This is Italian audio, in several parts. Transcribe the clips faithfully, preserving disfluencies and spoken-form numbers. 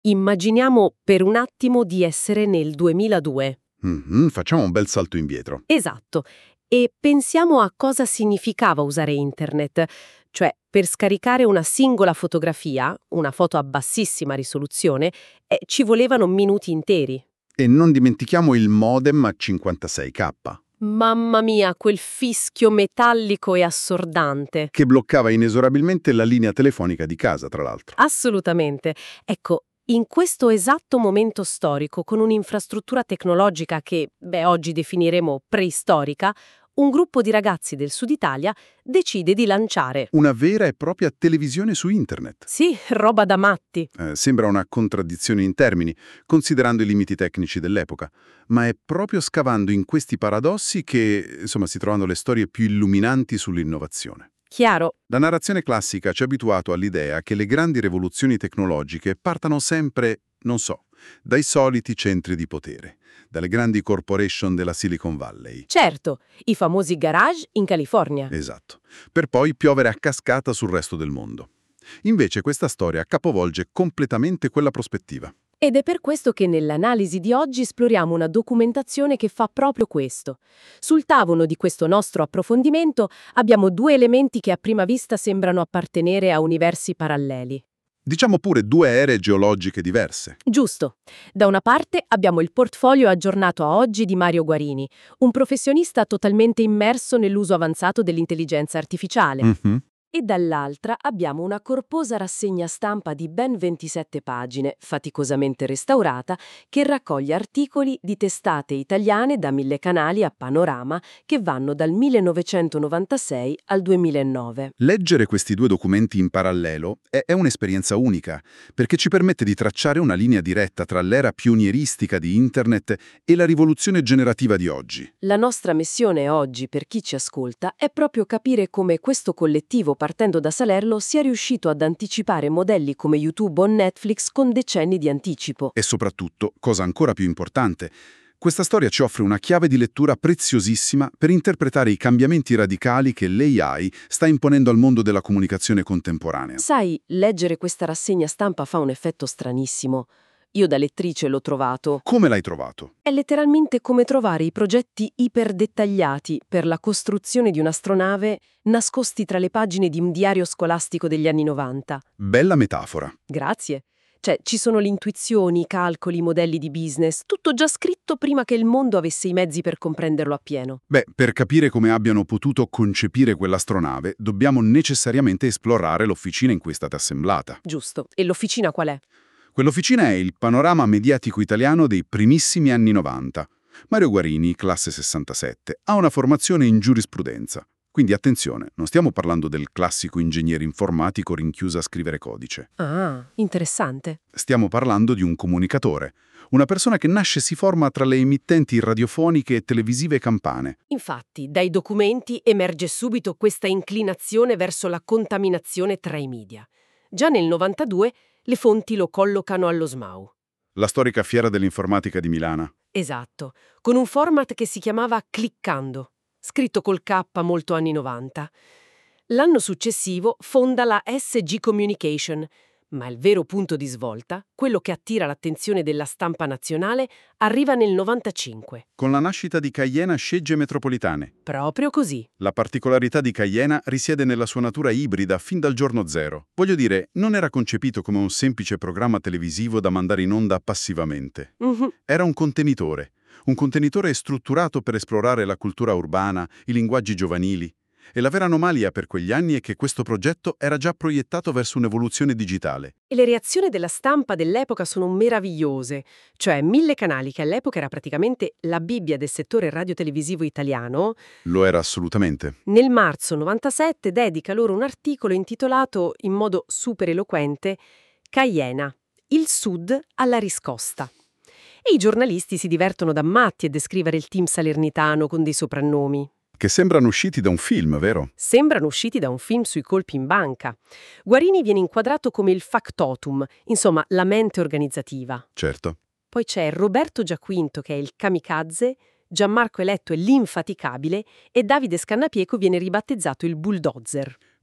Immaginiamo per un attimo di essere nel duemiladue. Mhm, facciamo un bel salto indietro. Esatto. E pensiamo a cosa significava usare internet. Cioè, per scaricare una singola fotografia, una foto a bassissima risoluzione, eh, ci volevano minuti interi. E non dimentichiamo il modem a cinquantasei K, Mamma mia, quel fischio metallico e assordante. che bloccava inesorabilmente la linea telefonica di casa, tra l'altro. Assolutamente. Ecco, in questo esatto momento storico, con un'infrastruttura tecnologica che, beh, oggi definiremo preistorica, un gruppo di ragazzi del Sud Italia decide di lanciare. Una vera e propria televisione su internet. Sì, roba da matti. Eh, sembra una contraddizione in termini, considerando i limiti tecnici dell'epoca, ma è proprio scavando in questi paradossi che, insomma, si trovano le storie più illuminanti sull'innovazione. Chiaro. La narrazione classica ci ha abituato all'idea che le grandi rivoluzioni tecnologiche partano sempre, non so, dai soliti centri di potere, dalle grandi corporation della Silicon Valley. Certo, i famosi garage in California. Esatto, per poi piovere a cascata sul resto del mondo. Invece questa storia capovolge completamente quella prospettiva. Ed è per questo che nell'analisi di oggi esploriamo una documentazione che fa proprio questo. Sul tavolo di questo nostro approfondimento abbiamo due elementi che a prima vista sembrano appartenere a universi paralleli. Diciamo pure due ere geologiche diverse. Giusto. Da una parte abbiamo il portfolio aggiornato a oggi di Mario Guarini, un professionista totalmente immerso nell'uso avanzato dell'intelligenza artificiale. Mhm. E dall'altra abbiamo una corposa rassegna stampa di ben ventisette pagine, faticosamente restaurata, che raccoglie articoli di testate italiane da Mille Canali a Panorama che vanno dal millenovecentonovantasei al duemilanove. Leggere questi due documenti in parallelo è, è un'esperienza unica, perché ci permette di tracciare una linea diretta tra l'era pionieristica di Internet e la rivoluzione generativa di oggi. La nostra missione oggi, per chi ci ascolta, è proprio capire come questo collettivo, partendo da Salerno, sia riuscito ad anticipare modelli come YouTube o Netflix con decenni di anticipo. E soprattutto, cosa ancora più importante, questa storia ci offre una chiave di lettura preziosissima per interpretare i cambiamenti radicali che l'A I sta imponendo al mondo della comunicazione contemporanea. Sai, leggere questa rassegna stampa fa un effetto stranissimo. Io da lettrice l'ho trovato. Come l'hai trovato? È letteralmente come trovare i progetti iperdettagliati per la costruzione di un'astronave nascosti tra le pagine di un diario scolastico degli anni novanta. Bella metafora. Grazie. Cioè, ci sono le intuizioni, i calcoli, i modelli di business, tutto già scritto prima che il mondo avesse i mezzi per comprenderlo appieno. Beh, per capire come abbiano potuto concepire quell'astronave, dobbiamo necessariamente esplorare l'officina in cui è stata assemblata. Giusto. E l'officina qual è? Quell'officina è il panorama mediatico italiano dei primissimi anni novanta. Mario Guarini, classe sessantasette, ha una formazione in giurisprudenza. Quindi attenzione, non stiamo parlando del classico ingegnere informatico rinchiuso a scrivere codice. Ah, interessante. Stiamo parlando di un comunicatore, una persona che nasce e si forma tra le emittenti radiofoniche e televisive campane. Infatti, dai documenti emerge subito questa inclinazione verso la contaminazione tra i media. Già nel novantadue le fonti lo collocano allo S M A U. La storica fiera dell'informatica di Milano. Esatto, con un format che si chiamava Cliccando, scritto col K molto anni novanta. L'anno successivo fonda la S G Communication, ma il vero punto di svolta, quello che attira l'attenzione della stampa nazionale, arriva nel novantacinque. Con la nascita di Caiena Scegge Metropolitane. Proprio così. La particolarità di Caiena risiede nella sua natura ibrida fin dal giorno zero. Voglio dire, non era concepito come un semplice programma televisivo da mandare in onda passivamente. Mhm. Era un contenitore. Un contenitore strutturato per esplorare la cultura urbana, i linguaggi giovanili. E la vera anomalia per quegli anni è che questo progetto era già proiettato verso un'evoluzione digitale. E le reazioni della stampa dell'epoca sono meravigliose. Cioè, Mille Canali, che all'epoca era praticamente la Bibbia del settore radiotelevisivo italiano, Lo era assolutamente. nel marzo novantasette dedica loro un articolo intitolato, in modo super eloquente, Caiena, il Sud alla riscossa. E i giornalisti si divertono da matti a descrivere il team salernitano con dei soprannomi. Che sembrano usciti da un film, vero? Sembrano usciti da un film sui colpi in banca. Guarini viene inquadrato come il factotum, insomma la mente organizzativa. Certo. Poi c'è Roberto Giaquinto che è il kamikaze, Gianmarco Eletto è l'infaticabile e Davide Scannapieco viene ribattezzato il bulldozer.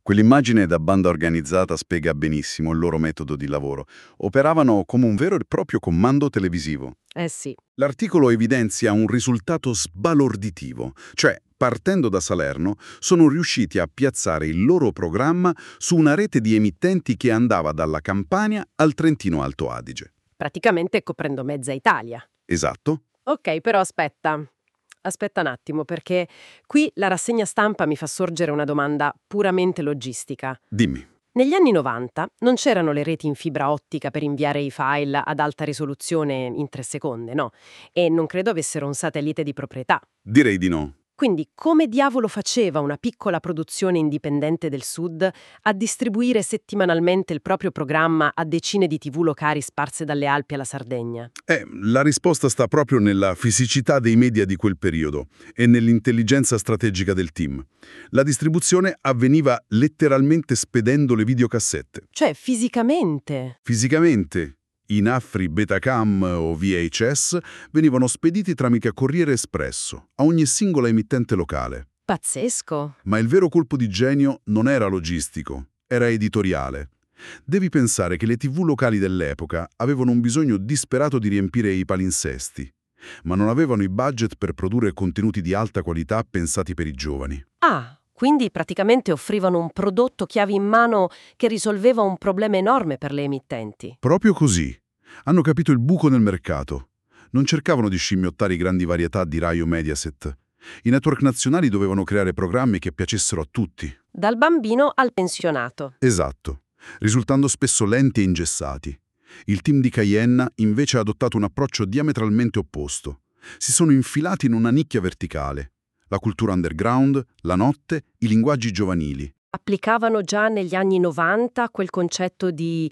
Quell'immagine da banda organizzata spiega benissimo il loro metodo di lavoro. Operavano come un vero e proprio comando televisivo. Eh sì. L'articolo evidenzia un risultato sbalorditivo, cioè, partendo da Salerno, sono riusciti a piazzare il loro programma su una rete di emittenti che andava dalla Campania al Trentino Alto Adige. Praticamente coprendo mezza Italia. Esatto? Ok, però aspetta. Aspetta un attimo, perché qui la rassegna stampa mi fa sorgere una domanda puramente logistica. Dimmi. Negli anni novanta non c'erano le reti in fibra ottica per inviare i file ad alta risoluzione in tre secondi, no? E non credo avessero un satellite di proprietà. Direi di no. Quindi come diavolo faceva una piccola produzione indipendente del Sud a distribuire settimanalmente il proprio programma a decine di tivù locali sparse dalle Alpi alla Sardegna? Eh, la risposta sta proprio nella fisicità dei media di quel periodo e nell'intelligenza strategica del team. La distribuzione avveniva letteralmente spedendo le videocassette. Cioè, fisicamente. Fisicamente, i nastri Betacam o V H S venivano spediti tramite Corriere Espresso a ogni singola emittente locale. Pazzesco. Ma il vero colpo di genio non era logistico, era editoriale. Devi pensare che le tivù locali dell'epoca avevano un bisogno disperato di riempire i palinsesti, ma non avevano i budget per produrre contenuti di alta qualità pensati per i giovani. Ah, quindi praticamente offrivano un prodotto chiave in mano che risolveva un problema enorme per le emittenti. Proprio così. Hanno capito il buco nel mercato. Non cercavano di scimmiottare i grandi varietà di Rai o Mediaset. I network nazionali dovevano creare programmi che piacessero a tutti. Dal bambino al pensionato. Esatto, risultando spesso lenti e ingessati. Il team di Caienna invece ha adottato un approccio diametralmente opposto. Si sono infilati in una nicchia verticale. La cultura underground, la notte, i linguaggi giovanili. Applicavano già negli anni novanta quel concetto di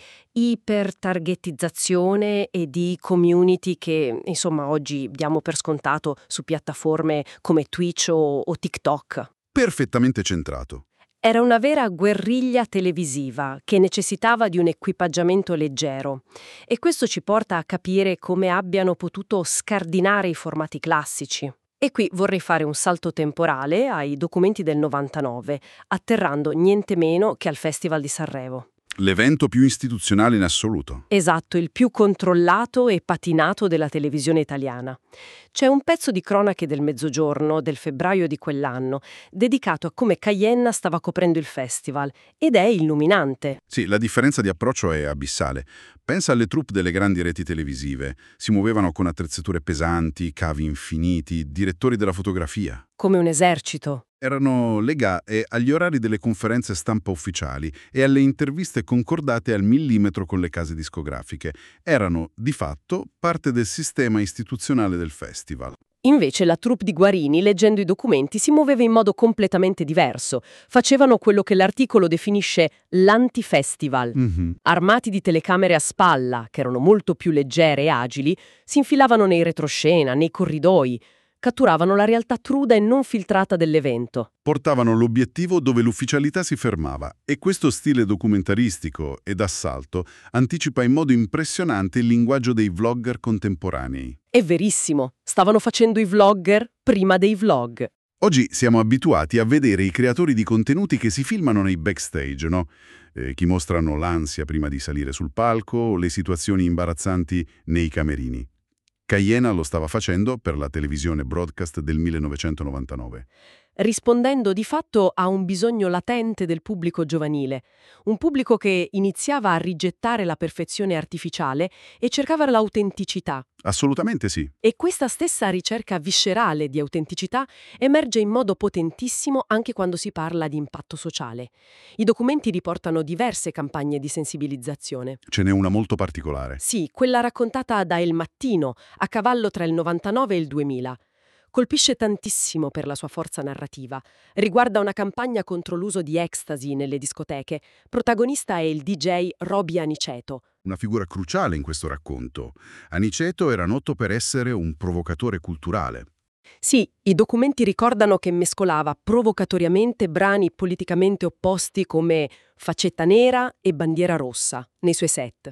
ipertargetizzazione e di community che, insomma, oggi diamo per scontato su piattaforme come Twitch o, o TikTok. Perfettamente centrato. Era una vera guerriglia televisiva che necessitava di un equipaggiamento leggero e questo ci porta a capire come abbiano potuto scardinare i formati classici. E qui vorrei fare un salto temporale ai documenti del novantanove, atterrando niente meno che al Festival di Sanremo. L'evento più istituzionale in assoluto. Esatto, il più controllato e patinato della televisione italiana. C'è un pezzo di cronache del Mezzogiorno del febbraio di quell'anno, dedicato a come Caienna stava coprendo il festival, ed è illuminante. Sì, la differenza di approccio è abissale. Pensa alle troupe delle grandi reti televisive. Si muovevano con attrezzature pesanti, cavi infiniti, direttori della fotografia. Come un esercito. Erano legati agli orari delle conferenze stampa ufficiali e alle interviste concordate al millimetro con le case discografiche. Erano, di fatto, parte del sistema istituzionale del festival. Invece la troupe di Guarini, leggendo i documenti, si muoveva in modo completamente diverso. Facevano quello che l'articolo definisce l'anti-festival. Mm-hmm. Armati di telecamere a spalla, che erano molto più leggere e agili, si infilavano nei retroscena, nei corridoi, catturavano la realtà cruda e non filtrata dell'evento. Portavano l'obiettivo dove l'ufficialità si fermava e questo stile documentaristico e d'assalto anticipa in modo impressionante il linguaggio dei vlogger contemporanei. È verissimo, stavano facendo i vlogger prima dei vlog. Oggi siamo abituati a vedere i creatori di contenuti che si filmano nei backstage, no? Eh, chi mostrano l'ansia prima di salire sul palco o le situazioni imbarazzanti nei camerini. Caienna lo stava facendo per la televisione broadcast del millenovecentonovantanove. Rispondendo di fatto a un bisogno latente del pubblico giovanile, un pubblico che iniziava a rigettare la perfezione artificiale e cercava l'autenticità. Assolutamente sì. E questa stessa ricerca viscerale di autenticità emerge in modo potentissimo anche quando si parla di impatto sociale. I documenti riportano diverse campagne di sensibilizzazione. Ce n'è una molto particolare. Sì, quella raccontata da El Mattino, a cavallo tra il novantanove e il duemila. Colpisce tantissimo per la sua forza narrativa. Riguarda una campagna contro l'uso di ecstasy nelle discoteche. Protagonista è il D J Roby Aniceto. Una figura cruciale in questo racconto. Aniceto era noto per essere un provocatore culturale. Sì, i documenti ricordano che mescolava provocatoriamente brani politicamente opposti come Faccetta Nera e Bandiera Rossa nei suoi set.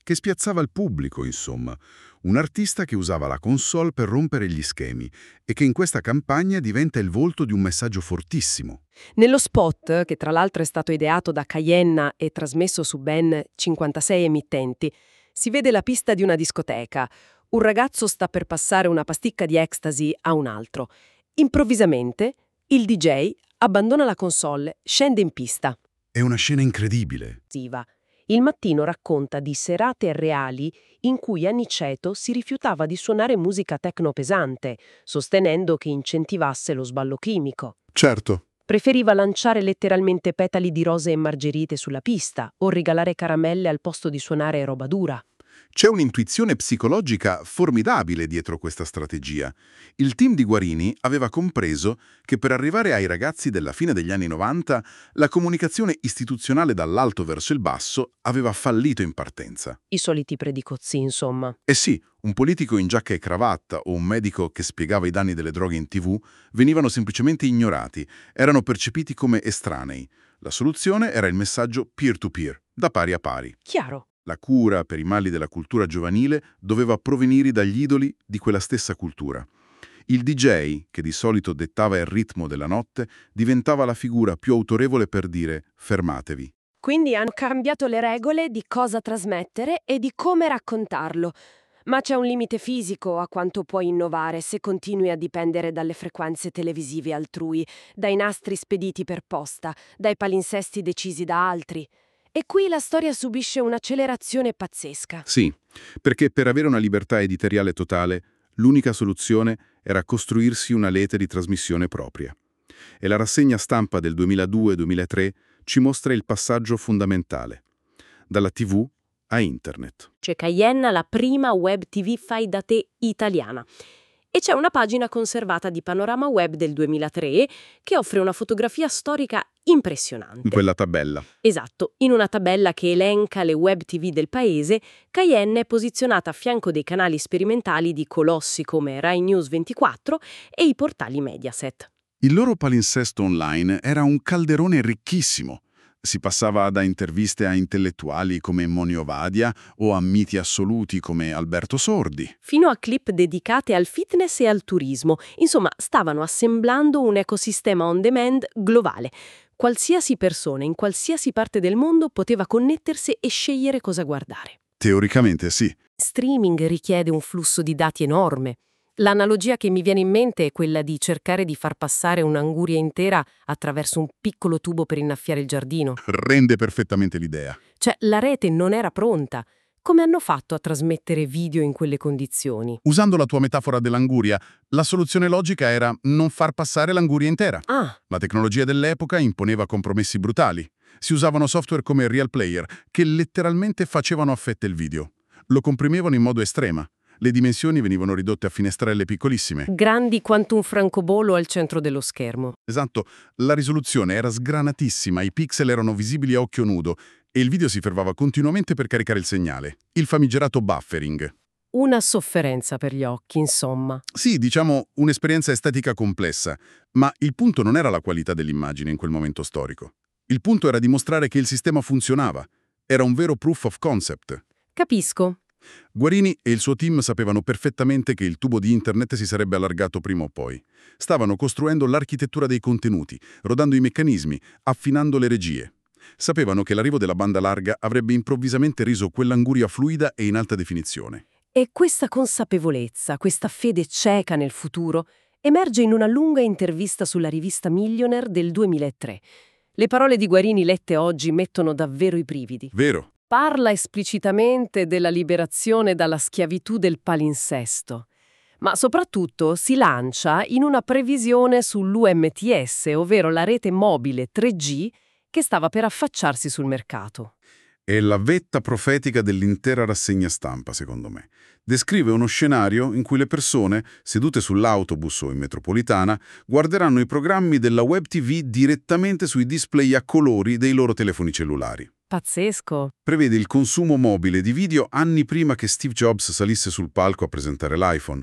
che spiazzava il pubblico, insomma. Un artista che usava la console per rompere gli schemi e che in questa campagna diventa il volto di un messaggio fortissimo. Nello spot, che tra l'altro è stato ideato da Cayenna e trasmesso su ben cinquantasei emittenti, si vede la pista di una discoteca. Un ragazzo sta per passare una pasticca di ecstasy a un altro. Improvvisamente, il D J abbandona la console, scende in pista. È una scena incredibile. Il Mattino racconta di serate reali in cui Aniceto si rifiutava di suonare musica techno pesante, sostenendo che incentivasse lo sballo chimico. Certo. Preferiva lanciare letteralmente petali di rose e margherite sulla pista o regalare caramelle al posto di suonare roba dura. C'è un'intuizione psicologica formidabile dietro questa strategia. Il team di Guarini aveva compreso che per arrivare ai ragazzi della fine degli anni novanta la comunicazione istituzionale dall'alto verso il basso aveva fallito in partenza. I soliti predicozzi, insomma. Eh sì, un politico in giacca e cravatta o un medico che spiegava i danni delle droghe in tivù venivano semplicemente ignorati, erano percepiti come estranei. La soluzione era il messaggio peer-to-peer, da pari a pari. Chiaro. La cura per i mali della cultura giovanile doveva provenire dagli idoli di quella stessa cultura. Il D J, che di solito dettava il ritmo della notte, diventava la figura più autorevole per dire «fermatevi». Quindi hanno cambiato le regole di cosa trasmettere e di come raccontarlo. Ma c'è un limite fisico a quanto puoi innovare se continui a dipendere dalle frequenze televisive altrui, dai nastri spediti per posta, dai palinsesti decisi da altri. E qui la storia subisce un'accelerazione pazzesca. Sì, perché per avere una libertà editoriale totale, l'unica soluzione era costruirsi una rete di trasmissione propria. E la rassegna stampa del duemiladue duemilatré ci mostra il passaggio fondamentale. Dalla tivù a internet. C'è Cayenna, la prima web tivù fai da te italiana. E c'è una pagina conservata di Panorama Web del duemilatré che offre una fotografia storica impressionante. In quella tabella. Esatto, in una tabella che elenca le web tivù del paese, Cayenna è posizionata a fianco dei canali sperimentali di colossi come Rai News ventiquattro e i portali Mediaset. Il loro palinsesto online era un calderone ricchissimo. Si passava da interviste a intellettuali come Monio Vadia o a miti assoluti come Alberto Sordi. Fino a clip dedicate al fitness e al turismo. Insomma, stavano assemblando un ecosistema on demand globale. Qualsiasi persona in qualsiasi parte del mondo poteva connettersi e scegliere cosa guardare. Teoricamente sì. Streaming richiede un flusso di dati enorme. L'analogia che mi viene in mente è quella di cercare di far passare un'anguria intera attraverso un piccolo tubo per innaffiare il giardino. Rende perfettamente l'idea. Cioè, la rete non era pronta. Come hanno fatto a trasmettere video in quelle condizioni? Usando la tua metafora dell'anguria, la soluzione logica era non far passare l'anguria intera. Ah, La tecnologia dell'epoca imponeva compromessi brutali. Si usavano software come Real Player, che letteralmente facevano a fette il video. Lo comprimevano in modo estrema. Le dimensioni venivano ridotte a finestrelle piccolissime. grandi quanto un francobollo al centro dello schermo. Esatto, la risoluzione era sgranatissima, i pixel erano visibili a occhio nudo e il video si fermava continuamente per caricare il segnale. Il famigerato buffering. Una sofferenza per gli occhi, insomma. Sì, diciamo un'esperienza estetica complessa, ma il punto non era la qualità dell'immagine in quel momento storico. Il punto era dimostrare che il sistema funzionava. Era un vero proof of concept. Capisco. Guarini e il suo team sapevano perfettamente che il tubo di internet si sarebbe allargato prima o poi. Stavano costruendo l'architettura dei contenuti, rodando i meccanismi, affinando le regie. Sapevano che l'arrivo della banda larga avrebbe improvvisamente reso quell'anguria fluida e in alta definizione. E questa consapevolezza, questa fede cieca nel futuro, emerge in una lunga intervista sulla rivista Millionaire del duemilatré. Le parole di Guarini lette oggi mettono davvero i brividi. Vero? Parla esplicitamente della liberazione dalla schiavitù del palinsesto, ma soprattutto si lancia in una previsione sull'U M T S, ovvero la rete mobile tre G che stava per affacciarsi sul mercato. È la vetta profetica dell'intera rassegna stampa, secondo me. Descrive uno scenario in cui le persone, sedute sull'autobus o in metropolitana, guarderanno i programmi della web tivù direttamente sui display a colori dei loro telefoni cellulari. Pazzesco. Prevede il consumo mobile di video anni prima che Steve Jobs salisse sul palco a presentare l'iPhone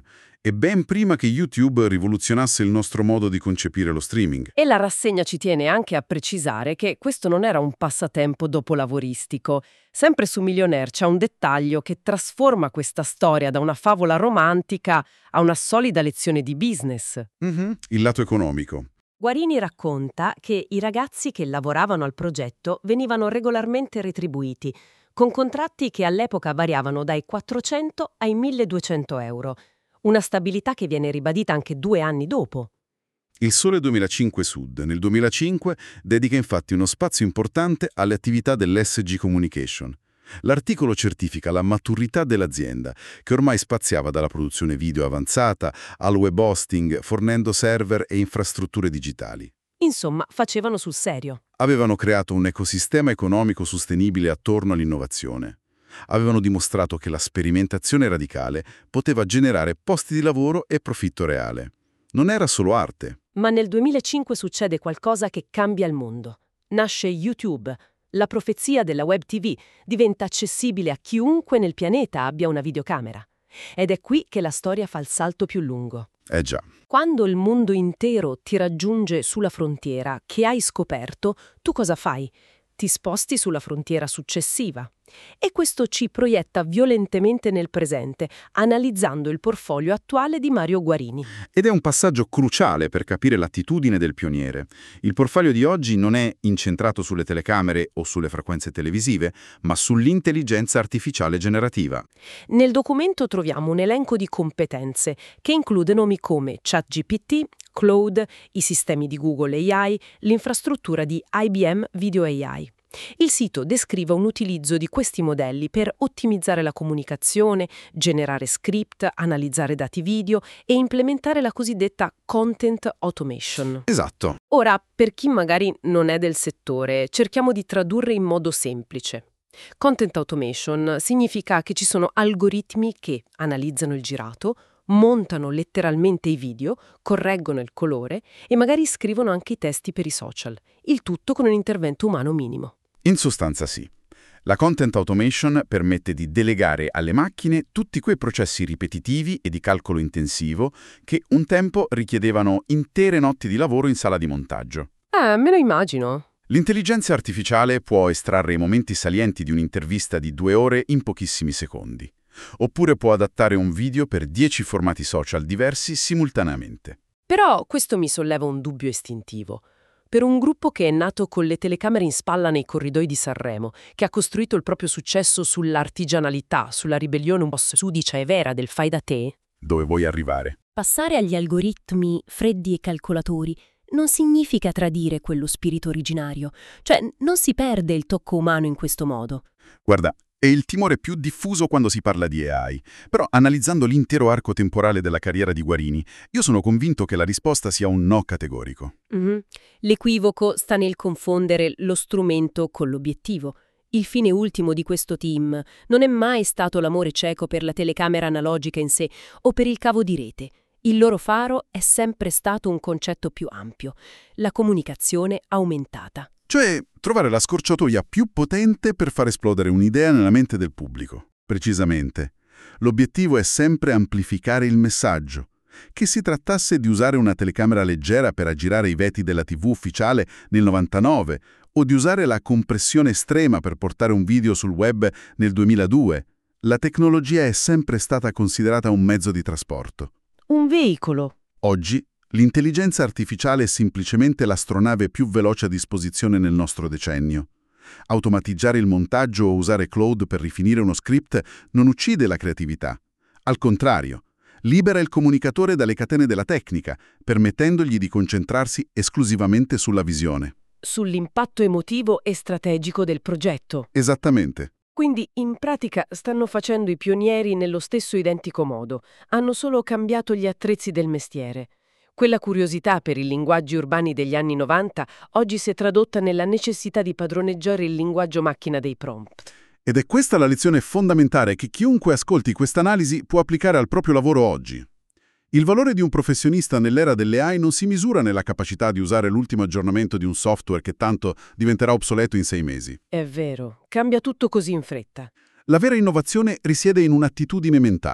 E ben prima che YouTube rivoluzionasse il nostro modo di concepire lo streaming. E la rassegna ci tiene anche a precisare che questo non era un passatempo dopolavoristico. Sempre su Millionaire c'è un dettaglio che trasforma questa storia da una favola romantica a una solida lezione di business. Mm-hmm. Il lato economico. Guarini racconta che i ragazzi che lavoravano al progetto venivano regolarmente retribuiti, con contratti che all'epoca variavano dai quattrocento ai milleduecento euro. Una stabilità che viene ribadita anche due anni dopo. Il Sole duemilacinque Sud nel duemilacinque dedica infatti uno spazio importante alle attività dell'S G Communication. L'articolo certifica la maturità dell'azienda, che ormai spaziava dalla produzione video avanzata al web hosting, fornendo server e infrastrutture digitali. Insomma, facevano sul serio. Avevano creato un ecosistema economico sostenibile attorno all'innovazione. Avevano dimostrato che la sperimentazione radicale poteva generare posti di lavoro e profitto reale. Non era solo arte. Ma nel duemilacinque succede qualcosa che cambia il mondo. Nasce YouTube. La profezia della web tivù diventa accessibile a chiunque nel pianeta abbia una videocamera. Ed è qui che la storia fa il salto più lungo. Eh già. Quando il mondo intero ti raggiunge sulla frontiera che hai scoperto, tu cosa fai? Ti sposti sulla frontiera successiva. E questo ci proietta violentemente nel presente, analizzando il portfolio attuale di Mario Guarini. Ed è un passaggio cruciale per capire l'attitudine del pioniere. Il portfolio di oggi non è incentrato sulle telecamere o sulle frequenze televisive, ma sull'intelligenza artificiale generativa. Nel documento troviamo un elenco di competenze che include nomi come ChatGPT, Claude, i sistemi di Google A I, l'infrastruttura di I B M Video A I. Il sito descrive un utilizzo di questi modelli per ottimizzare la comunicazione, generare script, analizzare dati video e implementare la cosiddetta content automation. Esatto. Ora, per chi magari non è del settore, cerchiamo di tradurre in modo semplice. Content automation significa che ci sono algoritmi che analizzano il girato, montano letteralmente i video, correggono il colore e magari scrivono anche i testi per i social, il tutto con un intervento umano minimo. In sostanza sì. La content automation permette di delegare alle macchine tutti quei processi ripetitivi e di calcolo intensivo che un tempo richiedevano intere notti di lavoro in sala di montaggio. Eh, me lo immagino. L'intelligenza artificiale può estrarre i momenti salienti di un'intervista di due ore in pochissimi secondi. Oppure può adattare un video per dieci formati social diversi simultaneamente. Però questo mi solleva un dubbio istintivo. Per un gruppo che è nato con le telecamere in spalla nei corridoi di Sanremo, che ha costruito il proprio successo sull'artigianalità, sulla ribellione un po' sudicia e vera del fai da te, Dove vuoi arrivare? Passare agli algoritmi freddi e calcolatori non significa tradire quello spirito originario, cioè non si perde il tocco umano in questo modo. Guarda, è il timore più diffuso quando si parla di A I. Però analizzando l'intero arco temporale della carriera di Guarini, io sono convinto che la risposta sia un no categorico. Mm-hmm. L'equivoco sta nel confondere lo strumento con l'obiettivo. Il fine ultimo di questo team non è mai stato l'amore cieco per la telecamera analogica in sé o per il cavo di rete. Il loro faro è sempre stato un concetto più ampio, la comunicazione aumentata. Cioè, trovare la scorciatoia più potente per far esplodere un'idea nella mente del pubblico. Precisamente. L'obiettivo è sempre amplificare il messaggio. Che si trattasse di usare una telecamera leggera per aggirare i veti della tivù ufficiale nel novantanove o di usare la compressione estrema per portare un video sul web nel duemiladue, la tecnologia è sempre stata considerata un mezzo di trasporto. Un veicolo. Oggi, l'intelligenza artificiale è semplicemente l'astronave più veloce a disposizione nel nostro decennio. Automatizzare il montaggio o usare Claude per rifinire uno script non uccide la creatività. Al contrario, libera il comunicatore dalle catene della tecnica, permettendogli di concentrarsi esclusivamente sulla visione. Sull'impatto emotivo e strategico del progetto. Esattamente. Quindi, in pratica, stanno facendo i pionieri nello stesso identico modo. Hanno solo cambiato gli attrezzi del mestiere. Quella curiosità per i linguaggi urbani degli anni novanta oggi si è tradotta nella necessità di padroneggiare il linguaggio macchina dei prompt. Ed è questa la lezione fondamentale che chiunque ascolti questa analisi può applicare al proprio lavoro oggi. Il valore di un professionista nell'era delle A I non si misura nella capacità di usare l'ultimo aggiornamento di un software che tanto diventerà obsoleto in sei mesi. È vero, cambia tutto così in fretta. La vera innovazione risiede in un'attitudine mentale.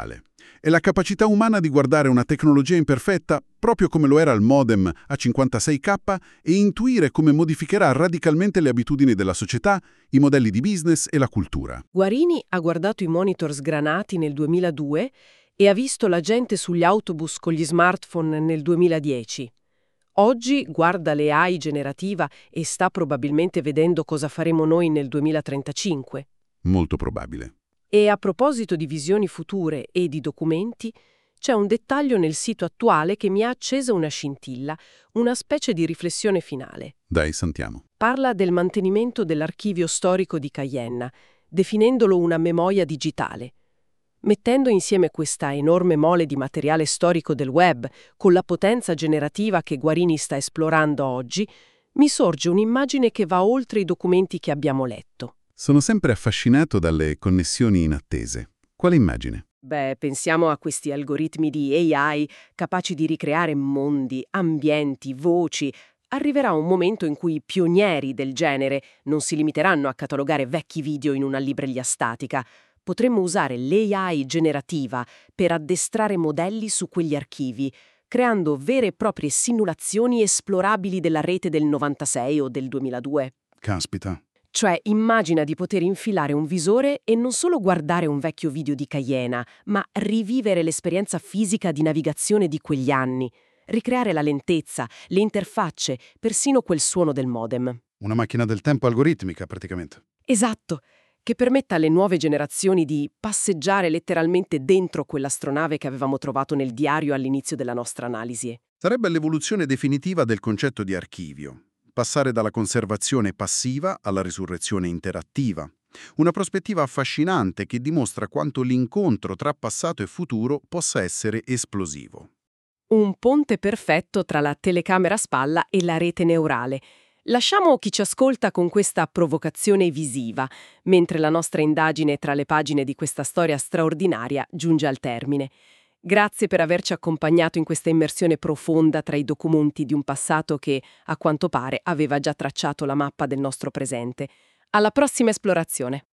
È la capacità umana di guardare una tecnologia imperfetta, proprio come lo era il modem A cinquantasei K, e intuire come modificherà radicalmente le abitudini della società, i modelli di business e la cultura. Guarini ha guardato i monitor sgranati nel duemiladue e ha visto la gente sugli autobus con gli smartphone nel duemiladieci. Oggi guarda l'A I generativa e sta probabilmente vedendo cosa faremo noi nel duemilatrentacinque. Molto probabile. E a proposito di visioni future e di documenti, c'è un dettaglio nel sito attuale che mi ha acceso una scintilla, una specie di riflessione finale. Dai, sentiamo. Parla del mantenimento dell'archivio storico di Caienna, definendolo una memoria digitale. Mettendo insieme questa enorme mole di materiale storico del web con la potenza generativa che Guarini sta esplorando oggi, mi sorge un'immagine che va oltre i documenti che abbiamo letto. Sono sempre affascinato dalle connessioni inattese. Quale immagine? Beh, pensiamo a questi algoritmi di A I capaci di ricreare mondi, ambienti, voci. Arriverà un momento in cui i pionieri del genere non si limiteranno a catalogare vecchi video in una libreria statica. Potremmo usare l'A I generativa per addestrare modelli su quegli archivi, creando vere e proprie simulazioni esplorabili della rete del novantasei o del duemiladue. Caspita. Cioè, immagina di poter infilare un visore e non solo guardare un vecchio video di Caiena, ma rivivere l'esperienza fisica di navigazione di quegli anni, ricreare la lentezza, le interfacce, persino quel suono del modem. Una macchina del tempo algoritmica, praticamente. Esatto, che permetta alle nuove generazioni di passeggiare letteralmente dentro quell'astronave che avevamo trovato nel diario all'inizio della nostra analisi. Sarebbe l'evoluzione definitiva del concetto di archivio. Passare dalla conservazione passiva alla risurrezione interattiva. Una prospettiva affascinante che dimostra quanto l'incontro tra passato e futuro possa essere esplosivo. Un ponte perfetto tra la telecamera a spalla e la rete neurale. Lasciamo chi ci ascolta con questa provocazione visiva, mentre la nostra indagine tra le pagine di questa storia straordinaria giunge al termine. Grazie per averci accompagnato in questa immersione profonda tra i documenti di un passato che, a quanto pare, aveva già tracciato la mappa del nostro presente. Alla prossima esplorazione!